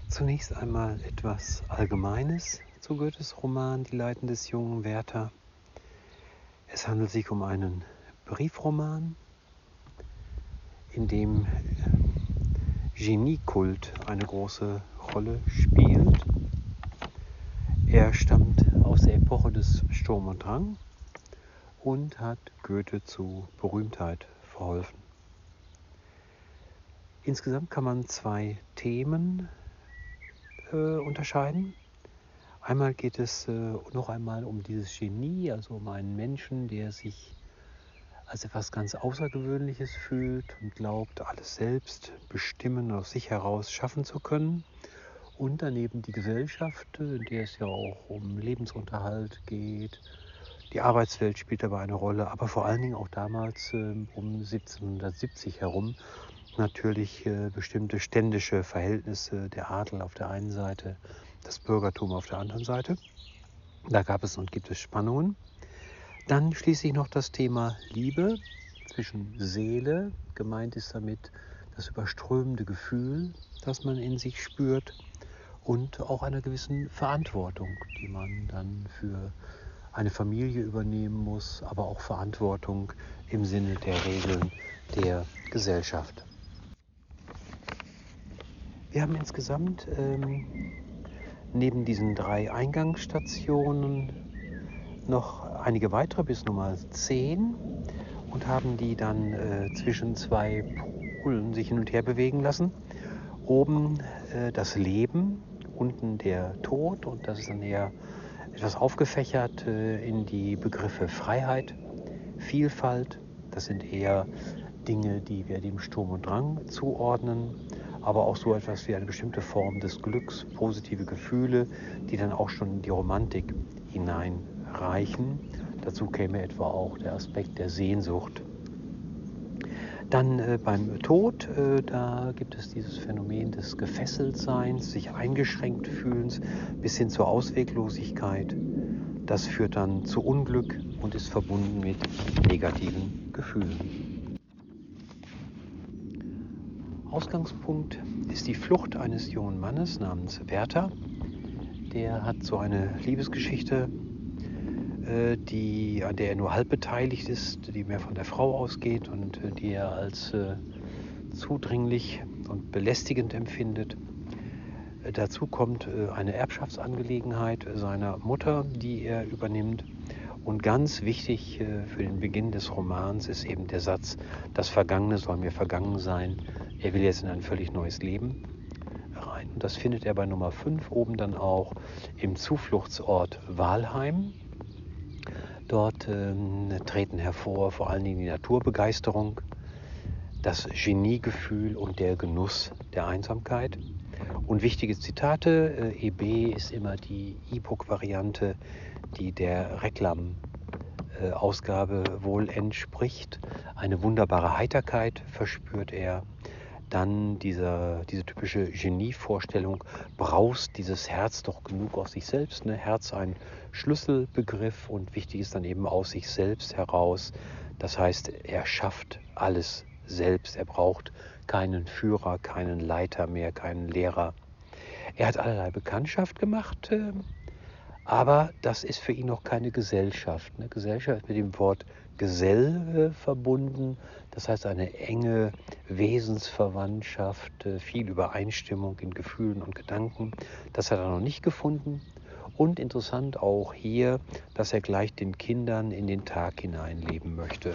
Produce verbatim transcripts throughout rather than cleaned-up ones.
Zunächst einmal etwas Allgemeines zu Goethes Roman Die Leiden des jungen Werther. Es handelt sich um einen Briefroman, in dem Geniekult eine große Rolle spielt. Er stammt aus der Epoche des Sturm und Drang und hat Goethe zu Berühmtheit verholfen. Insgesamt kann man zwei Themen äh, unterscheiden. Einmal geht es äh, noch einmal um dieses Genie, also um einen Menschen, der sich als etwas ganz Außergewöhnliches fühlt und glaubt, alles selbst bestimmen, aus sich heraus schaffen zu können. Und daneben die Gesellschaft, in der es ja auch um Lebensunterhalt geht. Die Arbeitswelt spielt dabei eine Rolle, aber vor allen Dingen auch damals äh, um siebzehnhundertsiebzig herum natürlich äh, bestimmte ständische Verhältnisse, der Adel auf der einen Seite, das Bürgertum auf der anderen Seite. Da gab es und gibt es Spannungen. Dann schließlich noch das Thema Liebe zwischen Seele. Gemeint ist damit das überströmende Gefühl, das man in sich spürt, und auch einer gewissen Verantwortung, die man dann für eine Familie übernehmen muss, aber auch Verantwortung im Sinne der Regeln der Gesellschaft. Wir haben insgesamt ähm, neben diesen drei Eingangsstationen noch einige weitere bis Nummer zehn und haben die dann äh, zwischen zwei Polen sich hin und her bewegen lassen. Oben äh, das Leben, unten der Tod, und das ist dann eher etwas aufgefächert äh, in die Begriffe Freiheit, Vielfalt. Das sind eher Dinge, die wir dem Sturm und Drang zuordnen, aber auch so etwas wie eine bestimmte Form des Glücks, positive Gefühle, die dann auch schon in die Romantik hineinreichen. Dazu käme etwa auch der Aspekt der Sehnsucht. Dann äh, beim Tod, äh, da gibt es dieses Phänomen des Gefesseltseins, sich eingeschränkt fühlens bis hin zur Ausweglosigkeit. Das führt dann zu Unglück und ist verbunden mit negativen Gefühlen. Ausgangspunkt ist die Flucht eines jungen Mannes namens Werther. Der hat so eine Liebesgeschichte, äh, die, an der er nur halb beteiligt ist, die mehr von der Frau ausgeht und äh, die er als äh, zudringlich und belästigend empfindet. Äh, dazu kommt äh, eine Erbschaftsangelegenheit seiner Mutter, die er übernimmt. Und ganz wichtig äh, für den Beginn des Romans ist eben der Satz, das Vergangene soll mir vergangen sein. Er will jetzt in ein völlig neues Leben rein. Und das findet er bei Nummer fünf oben dann auch im Zufluchtsort Walheim. Dort ähm, treten hervor vor allen Dingen die Naturbegeisterung, das Geniegefühl und der Genuss der Einsamkeit. Und wichtige Zitate, äh, E B ist immer die E-Book-Variante, die der Reklam-Ausgabe äh, wohl entspricht. Eine wunderbare Heiterkeit verspürt er. Dann dieser, diese typische Genie-Vorstellung, braust dieses Herz doch genug aus sich selbst. Ne? Herz ein Schlüsselbegriff und wichtig ist dann eben aus sich selbst heraus. Das heißt, er schafft alles selbst. Er braucht keinen Führer, keinen Leiter mehr, keinen Lehrer. Er hat allerlei Bekanntschaft gemacht, äh, aber das ist für ihn noch keine Gesellschaft. Eine Gesellschaft ist mit dem Wort Gesell äh, verbunden. Das heißt eine enge Wesensverwandtschaft, äh, viel Übereinstimmung in Gefühlen und Gedanken. Das hat er noch nicht gefunden. Und interessant auch hier, dass er gleich den Kindern in den Tag hinein leben möchte.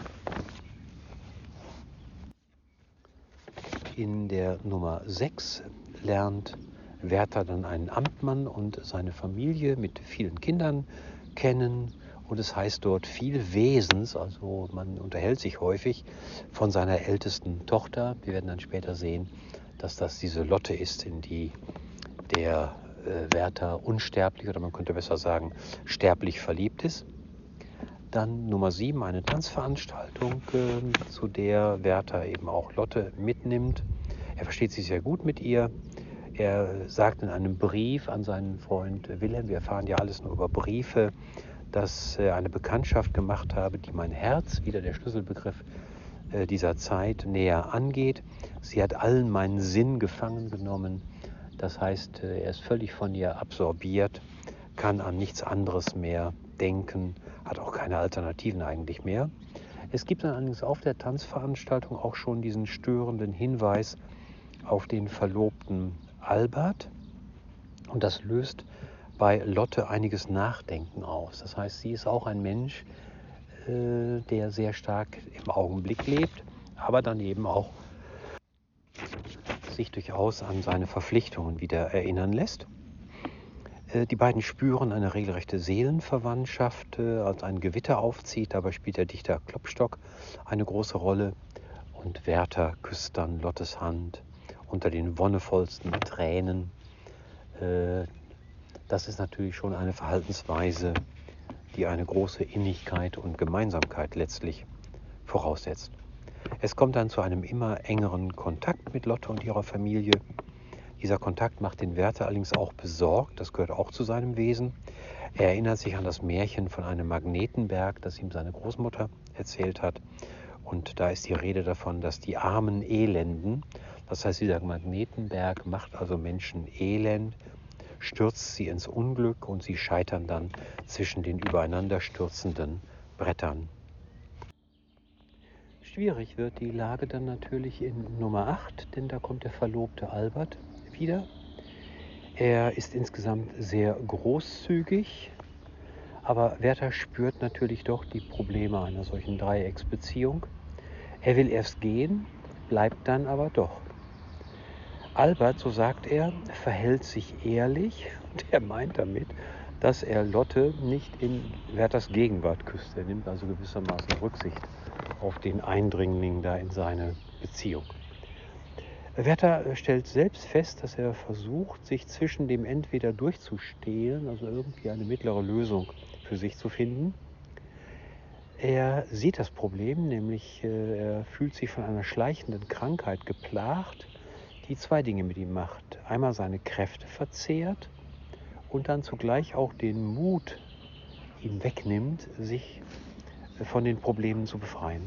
In der Nummer sechs lernt Werther dann einen Amtmann und seine Familie mit vielen Kindern kennen. Und es heißt dort viel Wesens, also man unterhält sich häufig von seiner ältesten Tochter. Wir werden dann später sehen, dass das diese Lotte ist, in die der äh, Werther unsterblich, oder man könnte besser sagen, sterblich verliebt ist. Dann Nummer sieben, eine Tanzveranstaltung, äh, zu der Werther eben auch Lotte mitnimmt. Er versteht sich sehr gut mit ihr. Er sagt in einem Brief an seinen Freund Wilhelm, wir erfahren ja alles nur über Briefe, dass er eine Bekanntschaft gemacht habe, die mein Herz, wieder der Schlüsselbegriff äh, dieser Zeit, näher angeht. Sie hat allen meinen Sinn gefangen genommen. Das heißt, er ist völlig von ihr absorbiert, kann an nichts anderes mehr denken, hat auch keine Alternativen eigentlich mehr. Es gibt dann allerdings auf der Tanzveranstaltung auch schon diesen störenden Hinweis auf den Verlobten Albert. Und das löst bei Lotte einiges Nachdenken aus. Das heißt, sie ist auch ein Mensch, äh, der sehr stark im Augenblick lebt, aber dann eben auch sich durchaus an seine Verpflichtungen wieder erinnern lässt. Äh, die beiden spüren eine regelrechte Seelenverwandtschaft, äh, als ein Gewitter aufzieht. Dabei spielt der Dichter Klopstock eine große Rolle. Und Werther küsst dann Lottes Hand unter den wonnevollsten Tränen. Äh, das ist natürlich schon eine Verhaltensweise, die eine große Innigkeit und Gemeinsamkeit letztlich voraussetzt. Es kommt dann zu einem immer engeren Kontakt mit Lotte und ihrer Familie. Dieser Kontakt macht den Werther allerdings auch besorgt, das gehört auch zu seinem Wesen. Er erinnert sich an das Märchen von einem Magnetenberg, das ihm seine Großmutter erzählt hat. Und da ist die Rede davon, dass die armen Elenden, das heißt, dieser Magnetenberg macht also Menschen elend, stürzt sie ins Unglück und sie scheitern dann zwischen den übereinander stürzenden Brettern. Schwierig wird die Lage dann natürlich in Nummer acht, denn da kommt der Verlobte Albert wieder. Er ist insgesamt sehr großzügig, aber Werther spürt natürlich doch die Probleme einer solchen Dreiecksbeziehung. Er will erst gehen, bleibt dann aber doch. Albert, so sagt er, verhält sich ehrlich und er meint damit, dass er Lotte nicht in Werthers Gegenwart küsst. Er nimmt also gewissermaßen Rücksicht auf den Eindringling da in seine Beziehung. Werther stellt selbst fest, dass er versucht, sich zwischen dem entweder durchzustehlen, also irgendwie eine mittlere Lösung für sich zu finden. Er sieht das Problem, nämlich äh, er fühlt sich von einer schleichenden Krankheit geplagt, die zwei Dinge mit ihm macht. Einmal seine Kräfte verzehrt und dann zugleich auch den Mut ihm wegnimmt, sich von den Problemen zu befreien.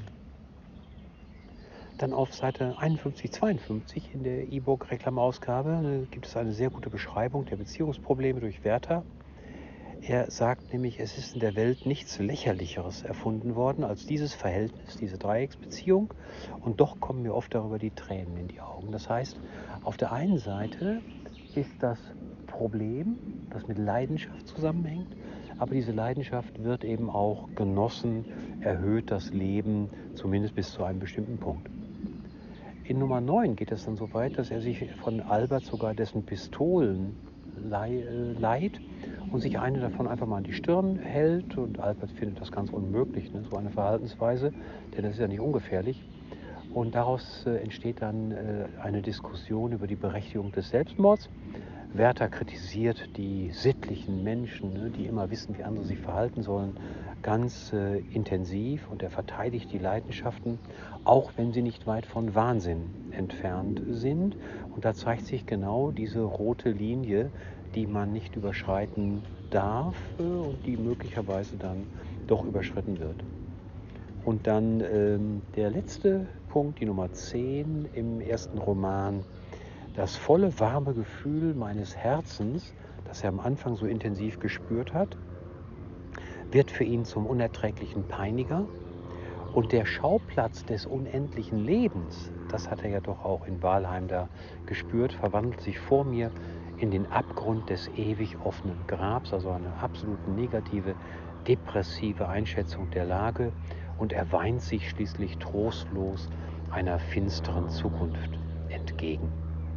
Dann auf Seite einundfünfzig, zweiundfünfzig in der E-Book-Reklamausgabe gibt es eine sehr gute Beschreibung der Beziehungsprobleme durch Werther. Er sagt nämlich, es ist in der Welt nichts Lächerlicheres erfunden worden als dieses Verhältnis, diese Dreiecksbeziehung. Und doch kommen mir oft darüber die Tränen in die Augen. Das heißt, auf der einen Seite ist das Problem, das mit Leidenschaft zusammenhängt, aber diese Leidenschaft wird eben auch genossen, erhöht das Leben, zumindest bis zu einem bestimmten Punkt. In Nummer neun geht es dann so weit, dass er sich von Albert sogar dessen Pistolen leiht und sich eine davon einfach mal an die Stirn hält. Und Albert findet das ganz unmöglich, ne? So eine Verhaltensweise, denn das ist ja nicht ungefährlich. Und daraus äh, entsteht dann äh, eine Diskussion über die Berechtigung des Selbstmords. Werther kritisiert die sittlichen Menschen, ne, die immer wissen, wie andere sich verhalten sollen, ganz äh, intensiv, und er verteidigt die Leidenschaften, auch wenn sie nicht weit von Wahnsinn entfernt sind. Und da zeigt sich genau diese rote Linie, die man nicht überschreiten darf äh, und die möglicherweise dann doch überschritten wird. Und dann ähm, der letzte Punkt, die Nummer zehn im ersten Roman. Das volle, warme Gefühl meines Herzens, das er am Anfang so intensiv gespürt hat, wird für ihn zum unerträglichen Peiniger. Und der Schauplatz des unendlichen Lebens, das hat er ja doch auch in Walheim da gespürt, verwandelt sich vor mir in den Abgrund des ewig offenen Grabs, also eine absolut negative, depressive Einschätzung der Lage. Und er weint sich schließlich trostlos einer finsteren Zukunft entgegen.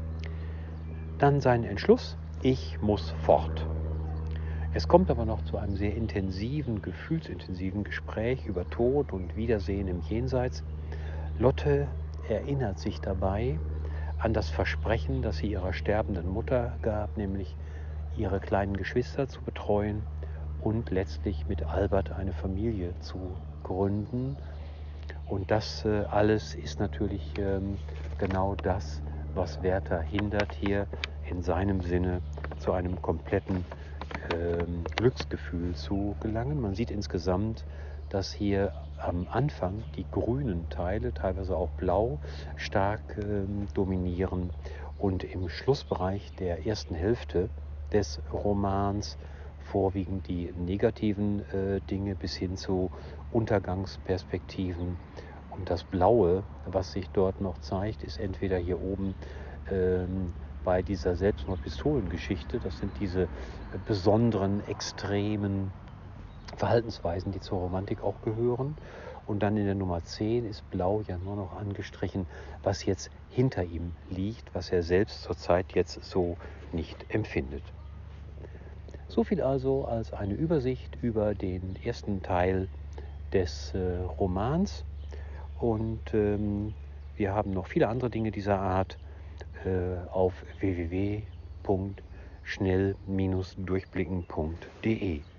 Dann sein Entschluss: ich muss fort. Es kommt aber noch zu einem sehr intensiven, gefühlsintensiven Gespräch über Tod und Wiedersehen im Jenseits. Lotte erinnert sich dabei an das Versprechen, das sie ihrer sterbenden Mutter gab, nämlich ihre kleinen Geschwister zu betreuen und letztlich mit Albert eine Familie zu gründen. Und das äh, alles ist natürlich ähm, genau das, was Werther hindert, hier in seinem Sinne zu einem kompletten ähm, Glücksgefühl zu gelangen. Man sieht insgesamt, dass hier am Anfang die grünen Teile, teilweise auch blau, stark ähm, dominieren und im Schlussbereich der ersten Hälfte des Romans vorwiegend die negativen äh, Dinge bis hin zu Untergangsperspektiven. Und das Blaue, was sich dort noch zeigt, ist entweder hier oben ähm, bei dieser Selbstmordpistolengeschichte, das sind diese äh, besonderen, extremen Verhaltensweisen, die zur Romantik auch gehören. Und dann in der Nummer zehn ist Blau ja nur noch angestrichen, was jetzt hinter ihm liegt, was er selbst zurzeit jetzt so nicht empfindet. So viel also als eine Übersicht über den ersten Teil des äh, Romans. Und ähm, wir haben noch viele andere Dinge dieser Art äh, auf w w w punkt schnell durchblicken punkt d e.